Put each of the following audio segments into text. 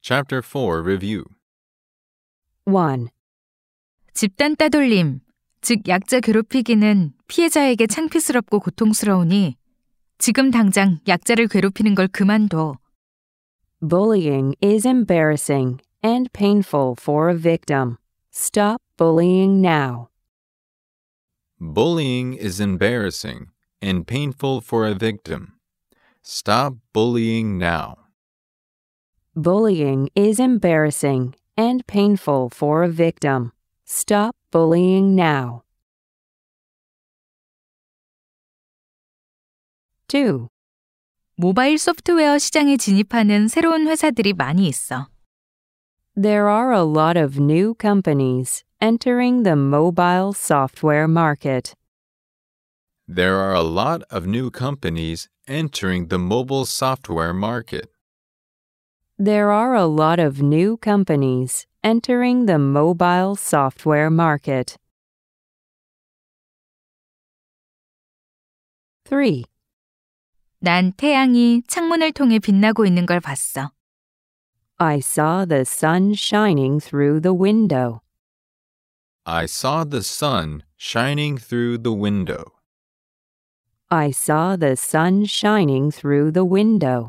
Chapter 4 Review 1. 집단 따돌림, 즉 약자 괴롭히기는 피해자에게 창피스럽고 고통스러우니 지금 당장 약자를 괴롭히는 걸 그만둬. Bullying is embarrassing and painful for a victim. Stop bullying now. Bullying is embarrassing and painful for a victim. Stop bullying now. Bullying is embarrassing and painful for a victim. Stop bullying now. 2. 모바일 소프트웨어 시장에 진입하는 새로운 회사들이 많이 있어. There are a lot of new companies entering the mobile software market. There are a lot of new companies entering the mobile software market. There are a lot of new companies entering the mobile software market. 3. 난 태양이 창문을 통해 빛나고 있는 걸 봤어. I saw the sun shining through the window. I saw the sun shining through the window. I saw the sun shining through the window.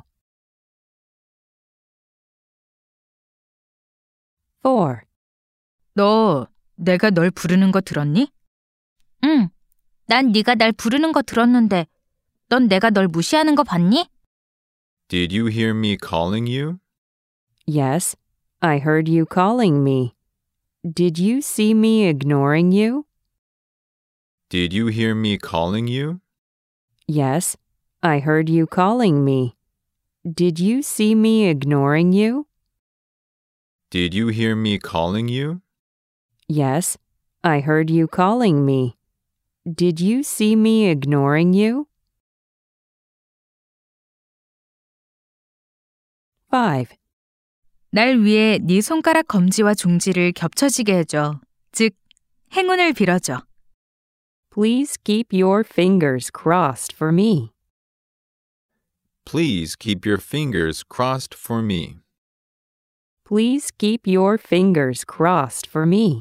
4. 너 내가 널 부르는 거 들었니? 응, 난 네가 날 부르는 거 들었는데 넌 내가 널 무시하는 거 봤니? Did you hear me calling you? Yes, I heard you calling me. Did you see me ignoring you? Did you hear me calling you? Yes, I heard you calling me. Did you see me ignoring you? Did you hear me calling you? Yes, I heard you calling me. Did you see me ignoring you? 5. 날 위해 네 손가락 검지와 중지를 겹쳐지게 해줘. 즉, 행운을 빌어줘. Please keep your fingers crossed for me. Please keep your fingers crossed for me. Please keep your fingers crossed for me.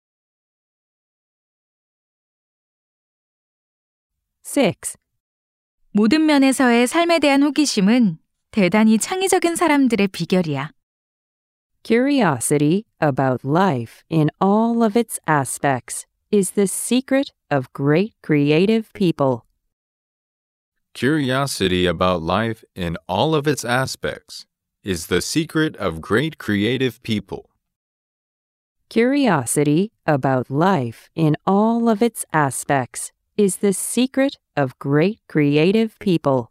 6. 모든 면에서의 삶에 대한 호기심은 대단히 창의적인 사람들의 비결이야. Curiosity about life in all of its aspects is the secret of great creative people. Curiosity about life in all of its aspects is the secret of great creative people. Curiosity about life in all of its aspects is the secret of great creative people.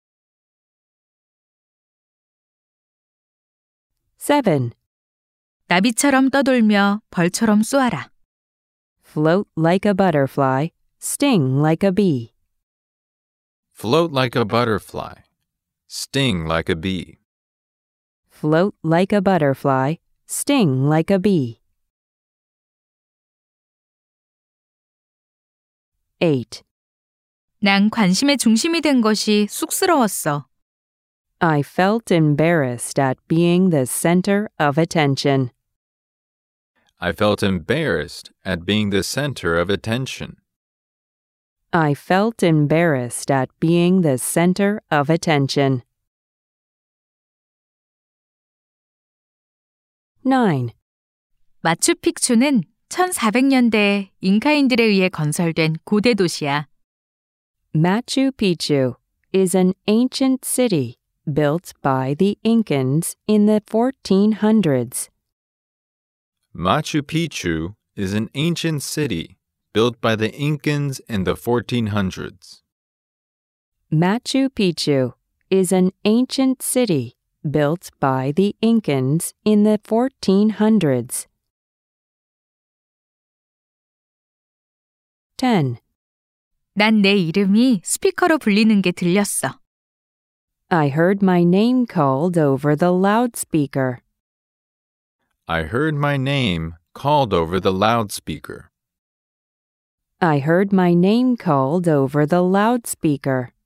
7. 나비처럼 떠돌며 벌처럼 쏘아라. Float like a butterfly, sting like a bee. Float like a butterfly. Sting like a bee. Float like a butterfly, sting like a bee. 8. 난 관심의 중심이 된 것이 쑥스러웠어. I felt embarrassed at being the center of attention. I felt embarrassed at being the center of attention. I felt embarrassed at being the center of attention. 9. 마추픽추는 1400년대에 잉카인들에 의해 건설된 고대 도시야. Machu Picchu is an ancient city built by the Incans in the 1400s. Machu Picchu is an ancient city built by the Incans in the 1400s. Machu Picchu is an ancient city built by the Incans in the 1400s. 10. 난 내 이름이 스피커로 불리는 게 들렸어. I heard my name called over the loudspeaker. I heard my name called over the loudspeaker. I heard my name called over the loudspeaker.